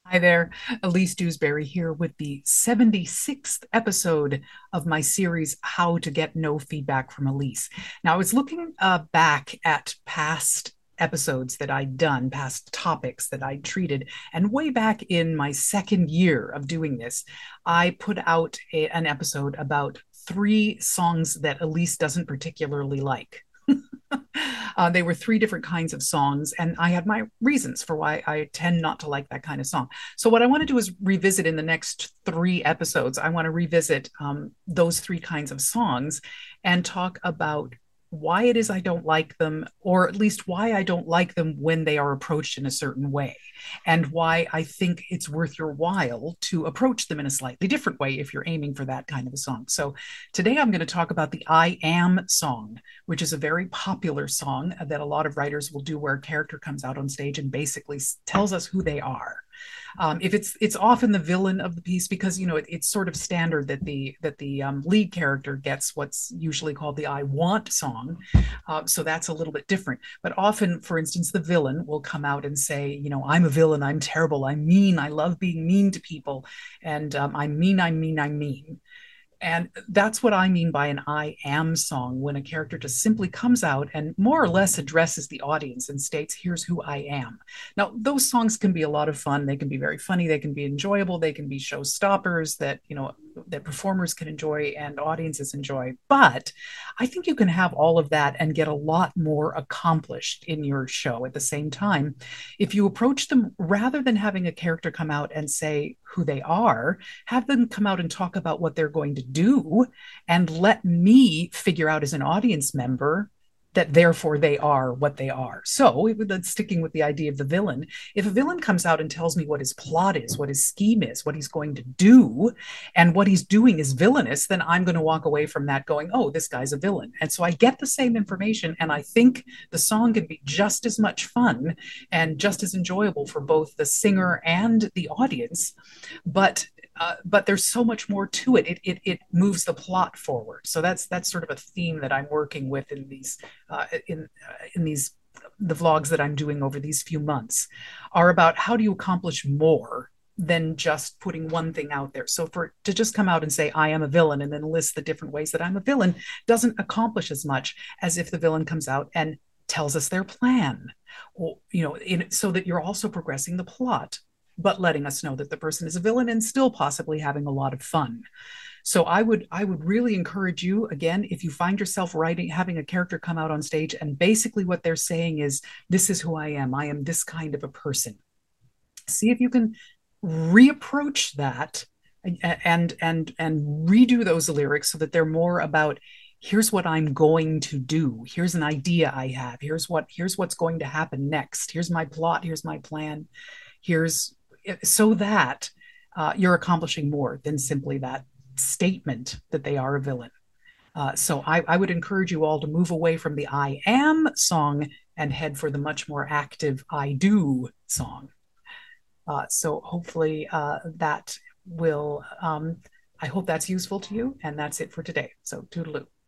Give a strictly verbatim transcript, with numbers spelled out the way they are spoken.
Hi there, Elise Dewsbury here with the seventy-sixth episode of my series, How to Get No Feedback from Elise. Now, I was looking uh, back at past episodes that I'd done, past topics that I'd treated, and way back in my second year of doing this, I put out a, an episode about three songs that Elise doesn't particularly like. Uh, they were three different kinds of songs, and I had my reasons for why I tend not to like that kind of song. So, what I want to do is revisit in the next three episodes. I want to revisit um, those three kinds of songs and talk about why it is I don't like them, or at least why I don't like them when they are approached in a certain way, and why I think it's worth your while to approach them in a slightly different way if you're aiming for that kind of a song. So, today I'm going to talk about the I Am song, which is a very popular song that a lot of writers will do where a character comes out on stage and basically tells us who they are. Um, if it's it's often the villain of the piece because you know it, it's sort of standard that the that the um, lead character gets what's usually called the I Want song, uh, so that's a little bit different. But often, for instance, the villain will come out and say, you know, I'm a villain, I'm terrible, I'm mean, I love being mean to people, and um, I'm mean, I'm mean, I'm mean. And that's what I mean by an I am song, when a character just simply comes out and more or less addresses the audience and states, here's who I am. Now, those songs can be a lot of fun. They can be very funny. They can be enjoyable. They can be show stoppers that, you know, that performers can enjoy and audiences enjoy. But I think you can have all of that and get a lot more accomplished in your show at the same time if you approach them rather than having a character come out and say who they are, have them come out and talk about what they're going to do, and let me figure out as an audience member that therefore they are what they are. So, sticking with the idea of the villain, if a villain comes out and tells me what his plot is, what his scheme is, what he's going to do, and what he's doing is villainous, then I'm going to walk away from that going, oh, this guy's a villain. And so I get the same information, and I think the song can be just as much fun and just as enjoyable for both the singer and the audience. But uh, but there's so much more to it. It, it. it moves the plot forward. So that's that's sort of a theme that I'm working with in these uh, in uh, in these the vlogs that I'm doing over these few months, are about how do you accomplish more than just putting one thing out there. So for to just come out and say I am a villain and then list the different ways that I'm a villain doesn't accomplish as much as if the villain comes out and tells us their plan, or you know, in, so that you're also progressing the plot but letting us know that the person is a villain and still possibly having a lot of fun. So I would I would really encourage you, again, if you find yourself writing having a character come out on stage and basically what they're saying is, this is who I am, I am this kind of a person, see if you can reapproach that and and and redo those lyrics so that they're more about, here's what I'm going to do, here's an idea I have, here's what here's what's going to happen next, here's my plot, here's my plan, here's so that uh, you're accomplishing more than simply that statement that they are a villain. Uh, so I, I would encourage you all to move away from the I am song and head for the much more active I do song. Uh, so hopefully uh, that will, um, I hope that's useful to you. And that's it for today. So toodaloo.